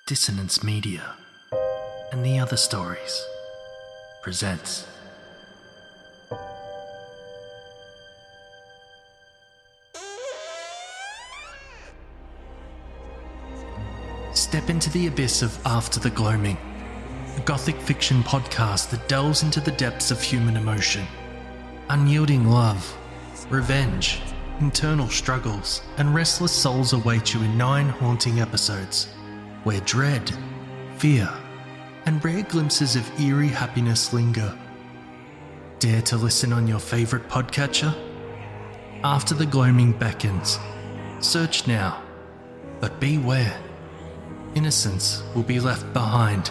Dissonance Media and the Other Stories presents Step into the abyss of After the Gloaming, a gothic fiction podcast that delves into the depths of human emotion. Unyielding love, revenge, internal struggles, and restless souls await you in 9 haunting episodes, where dread, fear, and rare glimpses of eerie happiness linger. Dare to listen on your favourite podcatcher? After the Gloaming beckons. Search now, but beware. Innocence will be left behind.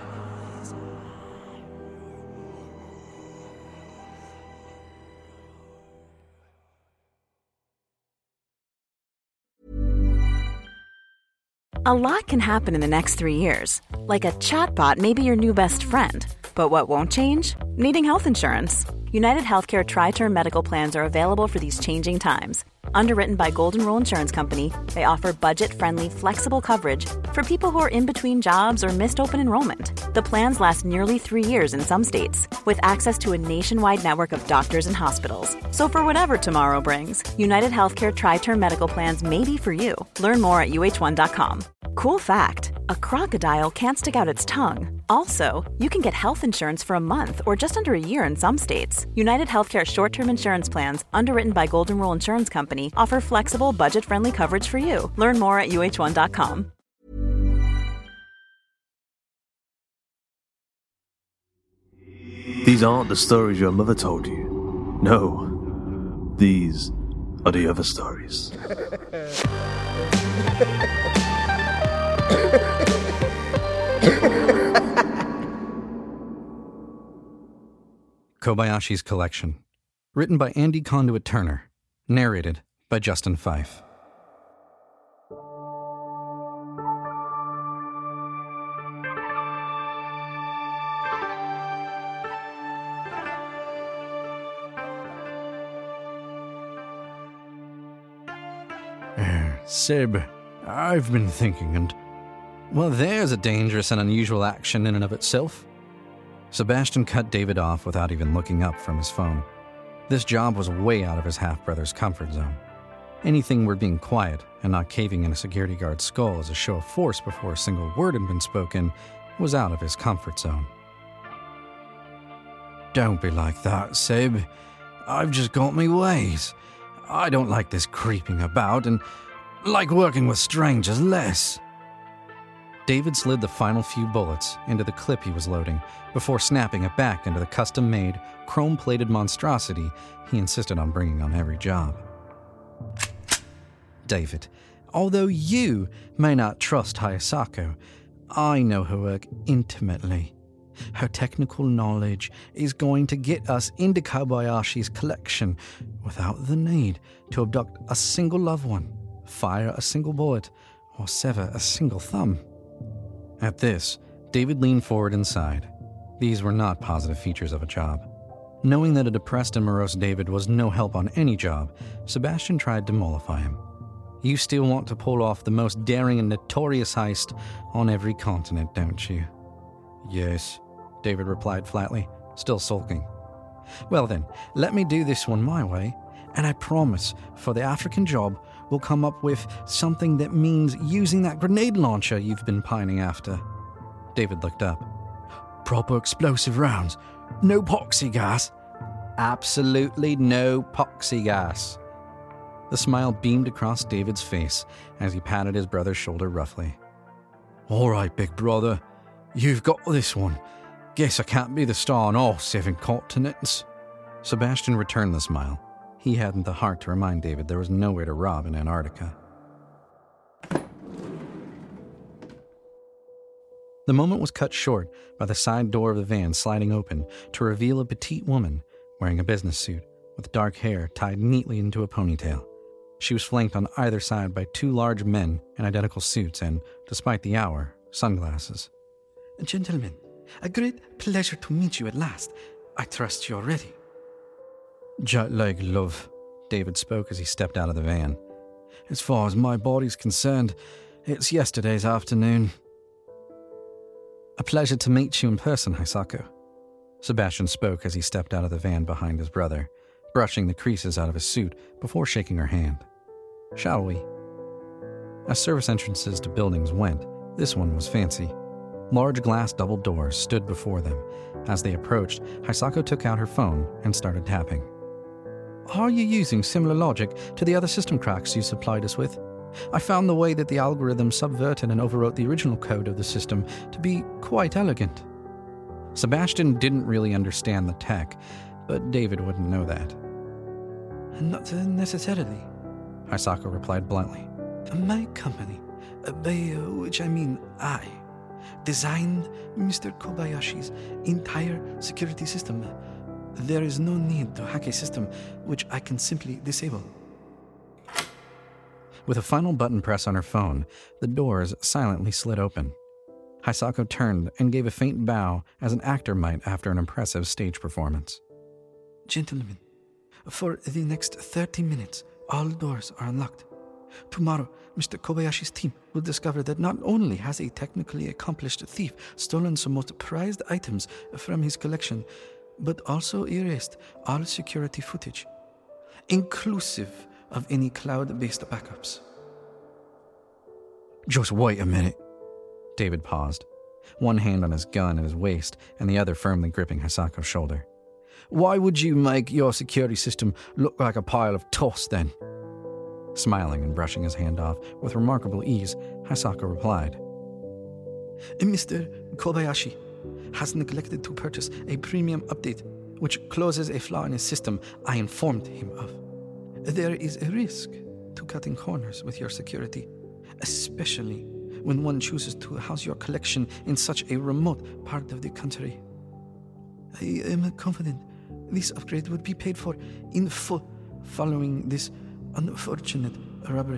A lot can happen in the next 3 years. Like a chatbot may be your new best friend. But what won't change? Needing health insurance. United Healthcare Tri-Term Medical Plans are available for these changing times. Underwritten by Golden Rule Insurance Company, they offer budget-friendly, flexible coverage for people who are in between jobs or missed open enrollment. The plans last nearly 3 years in some states, with access to a nationwide network of doctors and hospitals. So for whatever tomorrow brings, United Healthcare Tri-Term Medical Plans may be for you. Learn more at uh1.com. Cool fact, a crocodile can't stick out its tongue. Also, you can get health insurance for a month or just under a year in some states. United Healthcare short-term insurance plans, underwritten by Golden Rule Insurance Company, offer flexible, budget-friendly coverage for you. Learn more at uh1.com. These aren't the stories your mother told you. No, these are the other stories. Kobayashi's Collection. Written by Andy Conduit Turner. Narrated by Justin Fife. Sib, I've been thinking and... Well, there's a dangerous and unusual action in and of itself. Sebastian cut David off without even looking up from his phone. This job was way out of his half-brother's comfort zone. Anything where being quiet and not caving in a security guard's skull as a show of force before a single word had been spoken was out of his comfort zone. Don't be like that, Sib. I've just got me ways. I don't like this creeping about and like working with strangers less. David slid the final few bullets into the clip he was loading before snapping it back into the custom-made, chrome-plated monstrosity he insisted on bringing on every job. David, although you may not trust Hayasako, I know her work intimately. Her technical knowledge is going to get us into Kobayashi's collection without the need to abduct a single loved one, fire a single bullet, or sever a single thumb. At this, David leaned forward and sighed. These were not positive features of a job. Knowing that a depressed and morose David was no help on any job, Sebastian tried to mollify him. You still want to pull off the most daring and notorious heist on every continent, don't you? Yes, David replied flatly, still sulking. Well then, let me do this one my way, and I promise for the African job, we'll come up with something that means using that grenade launcher you've been pining after. David looked up. Proper explosive rounds. No poxy gas. Absolutely no poxy gas. The smile beamed across David's face as he patted his brother's shoulder roughly. All right, big brother. You've got this one. Guess I can't be the star on all 7 continents. Sebastian returned the smile. He hadn't the heart to remind David there was nowhere to rob in Antarctica. The moment was cut short by the side door of the van sliding open to reveal a petite woman wearing a business suit with dark hair tied neatly into a ponytail. She was flanked on either side by 2 large men in identical suits and, despite the hour, sunglasses. Gentlemen, a great pleasure to meet you at last. I trust you're ready. Jet lag, love, David spoke as he stepped out of the van. As far as my body's concerned, it's yesterday's afternoon. A pleasure to meet you in person, Hisako. Sebastian spoke as he stepped out of the van behind his brother, brushing the creases out of his suit before shaking her hand. Shall we? As service entrances to buildings went, this one was fancy. Large glass double doors stood before them. As they approached, Hisako took out her phone and started tapping. Are you using similar logic to the other system cracks you supplied us with? I found the way that the algorithm subverted and overwrote the original code of the system to be quite elegant. Sebastian didn't really understand the tech, but David wouldn't know that. Not necessarily, Hisako replied bluntly. My company, by which I mean I, designed Mr. Kobayashi's entire security system. There is no need to hack a system which I can simply disable. With a final button press on her phone, the doors silently slid open. Hisako turned and gave a faint bow as an actor might after an impressive stage performance. Gentlemen, for the next 30 minutes, all doors are unlocked. Tomorrow, Mr. Kobayashi's team will discover that not only has a technically accomplished thief stolen some most prized items from his collection, but also erased all security footage, inclusive of any cloud-based backups. Just wait a minute. David paused, one hand on his gun at his waist and the other firmly gripping Hisako's shoulder. Why would you make your security system look like a pile of toss then? Smiling and brushing his hand off with remarkable ease, Hisako replied. Mr. Kobayashi has neglected to purchase a premium update which closes a flaw in his system I informed him of. There is a risk to cutting corners with your security, especially when one chooses to house your collection in such a remote part of the country. I am confident this upgrade would be paid for in full following this unfortunate robbery.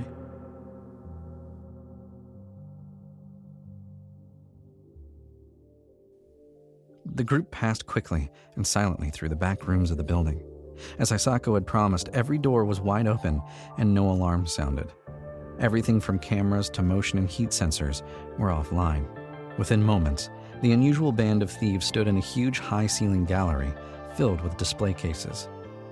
The group passed quickly and silently through the back rooms of the building. As Hisako had promised, every door was wide open and no alarms sounded. Everything from cameras to motion and heat sensors were offline. Within moments, the unusual band of thieves stood in a huge high-ceiling gallery filled with display cases.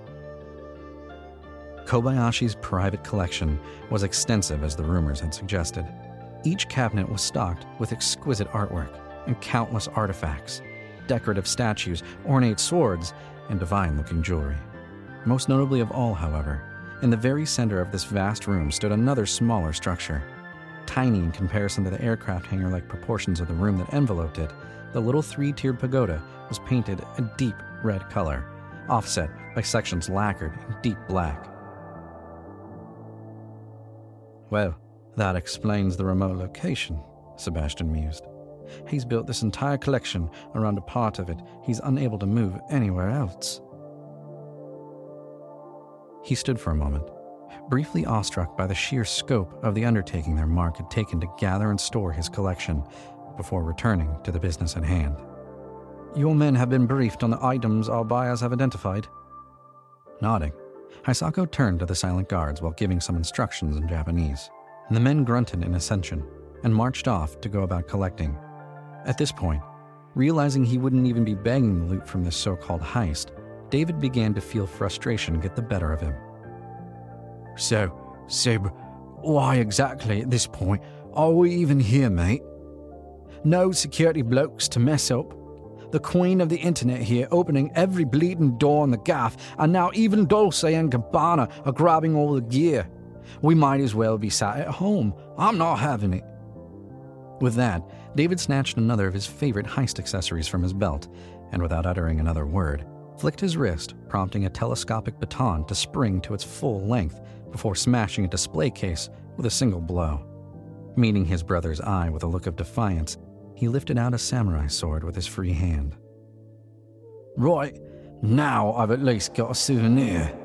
Kobayashi's private collection was extensive as the rumors had suggested. Each cabinet was stocked with exquisite artwork and countless artifacts, decorative statues, ornate swords, and divine-looking jewelry. Most notably of all, however, in the very center of this vast room stood another smaller structure. Tiny in comparison to the aircraft hangar-like proportions of the room that enveloped it, the little three-tiered pagoda was painted a deep red color, offset by sections lacquered in deep black. Well, that explains the remote location, Sebastian mused. He's built this entire collection around a part of it he's unable to move anywhere else. He stood for a moment, briefly awestruck by the sheer scope of the undertaking their Mark had taken to gather and store his collection before returning to the business at hand. Your men have been briefed on the items our buyers have identified. Nodding, Hisako turned to the silent guards while giving some instructions in Japanese. The men grunted in ascension and marched off to go about collecting. At this point, realizing he wouldn't even be begging the loot from this so-called heist, David began to feel frustration get the better of him. So, Seb, why exactly at this point are we even here, mate? No security blokes to mess up. The queen of the internet here opening every bleeding door in the gaff, and now even Dolce and Gabbana are grabbing all the gear. We might as well be sat at home. I'm not having it. With that, David snatched another of his favorite heist accessories from his belt, and without uttering another word, flicked his wrist, prompting a telescopic baton to spring to its full length before smashing a display case with a single blow. Meeting his brother's eye with a look of defiance, he lifted out a samurai sword with his free hand. Right, now I've at least got a souvenir.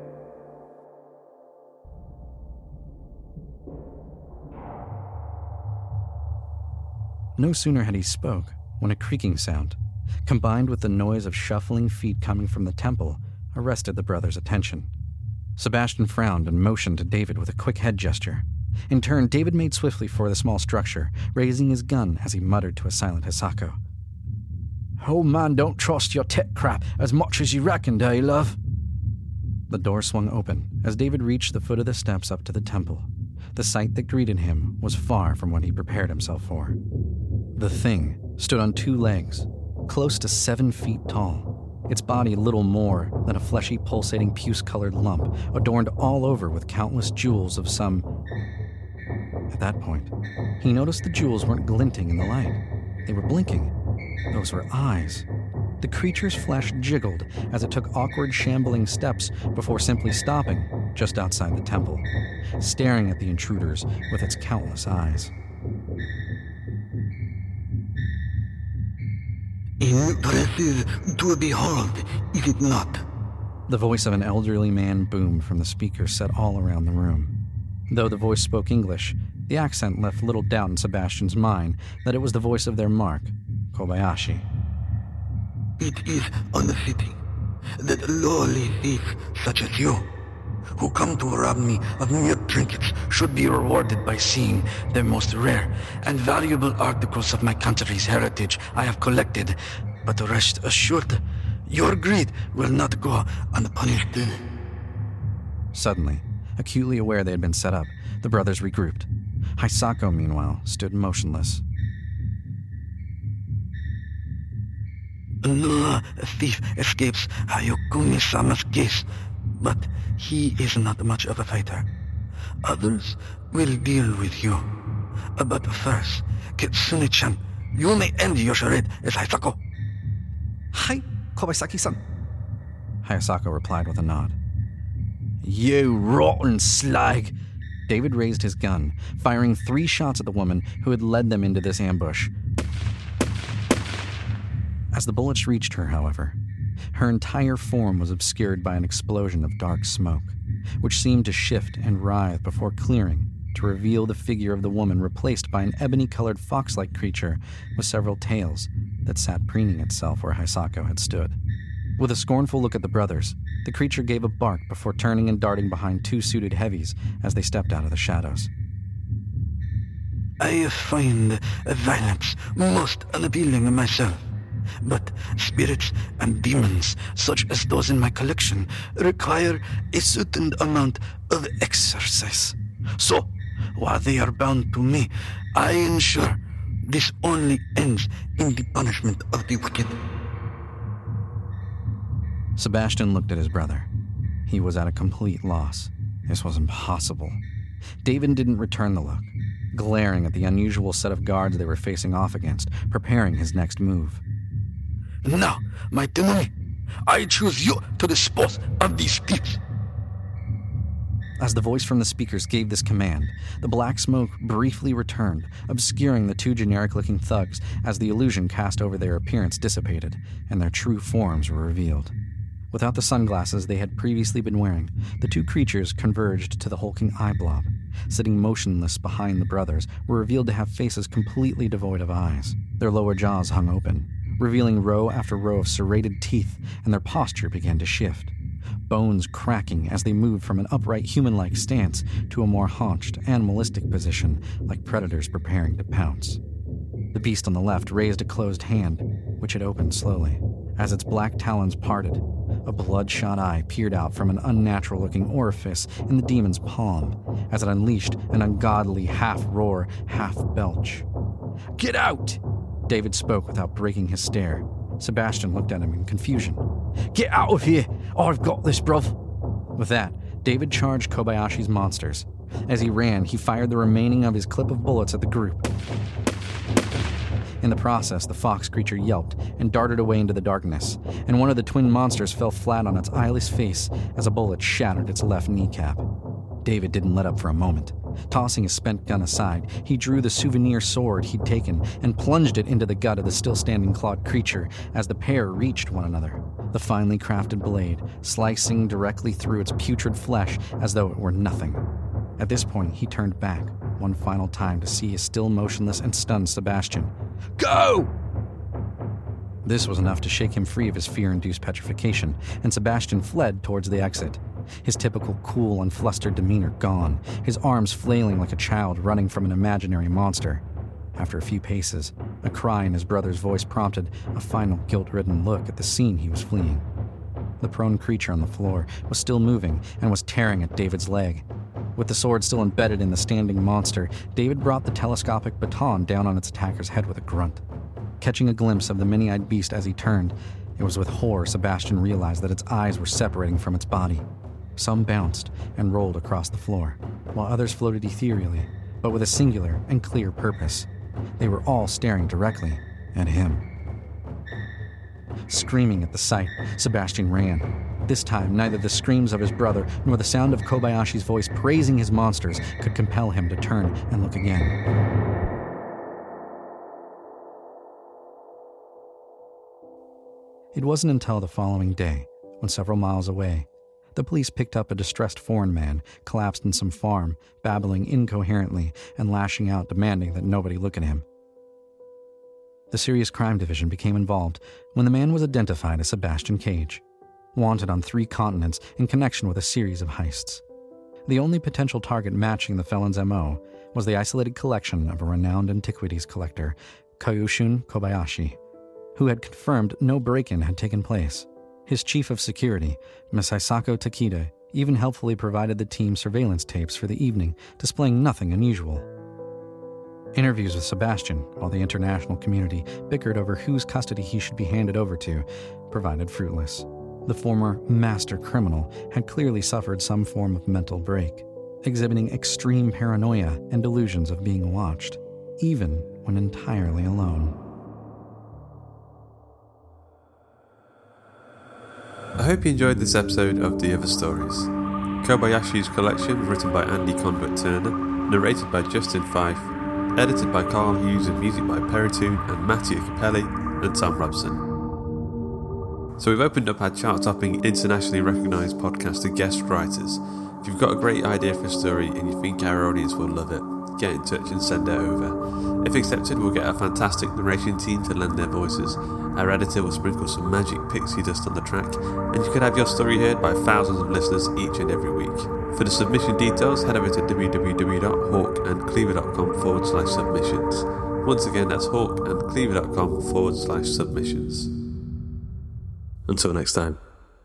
No sooner had he spoke when a creaking sound, combined with the noise of shuffling feet coming from the temple, arrested the brothers' attention. Sebastian frowned and motioned to David with a quick head gesture. In turn, David made swiftly for the small structure, raising his gun as he muttered to a silent Hisako. "Old man don't trust your tech crap as much as you reckoned, eh, love?" The door swung open as David reached the foot of the steps up to the temple. The sight that greeted him was far from what he prepared himself for. The thing stood on 2 legs, close to 7 feet tall, its body little more than a fleshy, pulsating, puce-colored lump, adorned all over with countless jewels of some... At that point, he noticed the jewels weren't glinting in the light. They were blinking. Those were eyes. The creature's flesh jiggled as it took awkward, shambling steps before simply stopping just outside the temple, staring at the intruders with its countless eyes. Impressive to behold, is it not? The voice of an elderly man boomed from the speaker set all around the room. Though the voice spoke English, the accent left little doubt in Sebastian's mind that it was the voice of their mark, Kobayashi. It is unfitting that lowly thieves such as you, who come to rob me of mere trinkets, should be rewarded by seeing the most rare and valuable articles of my country's heritage I have collected. But rest assured, your greed will not go unpunished. Suddenly, acutely aware they had been set up, the brothers regrouped. Hisako, meanwhile, stood motionless. No thief escapes Hayokumi-sama's gaze, but he is not much of a fighter. Others will deal with you. But first, Kitsune-chan, you may end your charade as Hisako. Hi, Kobayasaki-san. Hisako replied with a nod. You rotten slag! David raised his gun, firing 3 shots at the woman who had led them into this ambush. As the bullets reached her, however, her entire form was obscured by an explosion of dark smoke, which seemed to shift and writhe before clearing to reveal the figure of the woman replaced by an ebony-colored fox-like creature with several tails that sat preening itself where Hisako had stood. With a scornful look at the brothers, the creature gave a bark before turning and darting behind 2 suited heavies as they stepped out of the shadows. I find violence most unappealing myself. But spirits and demons, such as those in my collection, require a certain amount of exercise. So, while they are bound to me, I ensure this only ends in the punishment of the wicked. Sebastian looked at his brother. He was at a complete loss. This was impossible. David didn't return the look, glaring at the unusual set of guards they were facing off against, preparing his next move. Now, my Tenumi, I choose you to dispose of these thieves. As the voice from the speakers gave this command, the black smoke briefly returned, obscuring the 2 generic-looking thugs as the illusion cast over their appearance dissipated, and their true forms were revealed. Without the sunglasses they had previously been wearing, the 2 creatures converged to the hulking eye blob. Sitting motionless behind the brothers were revealed to have faces completely devoid of eyes. Their lower jaws hung open, revealing row after row of serrated teeth, and their posture began to shift, bones cracking as they moved from an upright human-like stance to a more haunched, animalistic position, like predators preparing to pounce. The beast on the left raised a closed hand, which had opened slowly. As its black talons parted, a bloodshot eye peered out from an unnatural-looking orifice in the demon's palm, as it unleashed an ungodly half-roar, half-belch. "Get out!" David spoke without breaking his stare. Sebastian looked at him in confusion. "Get out of here! I've got this, bruv!" With that, David charged Kobayashi's monsters. As he ran, he fired the remaining of his clip of bullets at the group. In the process, the fox creature yelped and darted away into the darkness, and one of the twin monsters fell flat on its eyeless face as a bullet shattered its left kneecap. David didn't let up for a moment. Tossing his spent gun aside, he drew the souvenir sword he'd taken and plunged it into the gut of the still-standing clawed creature as the pair reached one another, the finely crafted blade slicing directly through its putrid flesh as though it were nothing. At this point, he turned back one final time to see his still motionless and stunned Sebastian. "Go!" This was enough to shake him free of his fear-induced petrification, and Sebastian fled towards the exit. his typical cool and flustered demeanor gone, his arms flailing like a child running from an imaginary monster. After a few paces, a cry in his brother's voice prompted a final guilt-ridden look at the scene he was fleeing. The prone creature on the floor was still moving and was tearing at David's leg. With the sword still embedded in the standing monster, David brought the telescopic baton down on its attacker's head with a grunt. Catching a glimpse of the many-eyed beast as he turned, it was with horror Sebastian realized that its eyes were separating from its body. Some bounced and rolled across the floor, while others floated ethereally, but with a singular and clear purpose. They were all staring directly at him. Screaming at the sight, Sebastian ran. This time, neither the screams of his brother nor the sound of Kobayashi's voice praising his monsters could compel him to turn and look again. It wasn't until the following day, when several miles away, the police picked up a distressed foreign man collapsed in some farm, babbling incoherently and lashing out, demanding that nobody look at him. The Serious Crime Division became involved when the man was identified as Sebastian Cage, wanted on 3 continents in connection with a series of heists. The only potential target matching the felon's MO was the isolated collection of a renowned antiquities collector, Kyoshun Kobayashi, who had confirmed no break-in had taken place. His chief of security, Ms. Hisako Takeda, even helpfully provided the team surveillance tapes for the evening, displaying nothing unusual. Interviews with Sebastian, while the international community bickered over whose custody he should be handed over to, provided fruitless. The former master criminal had clearly suffered some form of mental break, exhibiting extreme paranoia and delusions of being watched, even when entirely alone. I hope you enjoyed this episode of The Other Stories. Kobayashi's collection was written by Andy Conduit-Turner, narrated by Justin Fife, edited by Carl Hughes and music by Peritoon and Mattia Capelli and Tom Robson. So we've opened up our chart-topping, internationally recognised podcast to guest writers. If you've got a great idea for a story and you think our audience will love it, get in touch and send it over. If accepted, we'll get a fantastic narration team to lend their voices. Our editor will sprinkle some magic pixie dust on the track, and you could have your story heard by thousands of listeners each and every week. For the submission details, head over to www.hawkandcleaver.com/submissions. Once again, that's hawkandcleaver.com/submissions. Until next time.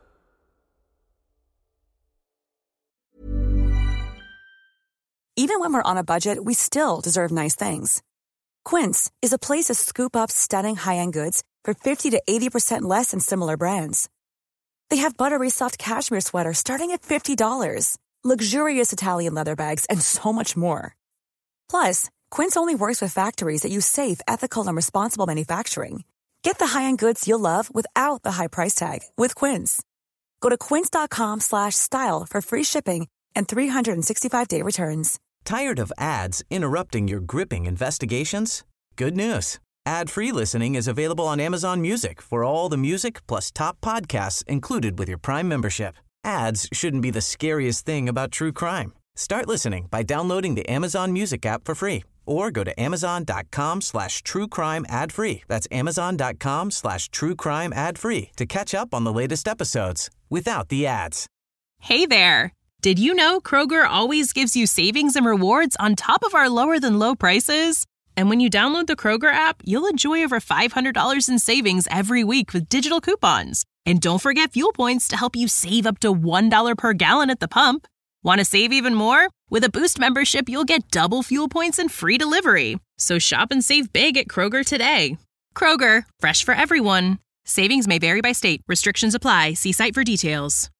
Even when we're on a budget, we still deserve nice things. Quince is a place to scoop up stunning high-end goods for 50 to 80% less than similar brands. They have buttery soft cashmere sweaters starting at $50, luxurious Italian leather bags, and so much more. Plus, Quince only works with factories that use safe, ethical, and responsible manufacturing. Get the high-end goods you'll love without the high price tag with Quince. Go to quince.com/style for free shipping and 365-day returns. Tired of ads interrupting your gripping investigations? Good news. Ad-free listening is available on Amazon Music for all the music plus top podcasts included with your Prime membership. Ads shouldn't be the scariest thing about true crime. Start listening by downloading the Amazon Music app for free or go to amazon.com/truecrime ad-free. That's amazon.com/truecrime ad-free to catch up on the latest episodes without the ads. Hey there. Did you know Kroger always gives you savings and rewards on top of our lower-than-low prices? And when you download the Kroger app, you'll enjoy over $500 in savings every week with digital coupons. And don't forget fuel points to help you save up to $1 per gallon at the pump. Want to save even more? With a Boost membership, you'll get double fuel points and free delivery. So shop and save big at Kroger today. Kroger, fresh for everyone. Savings may vary by state. Restrictions apply. See site for details.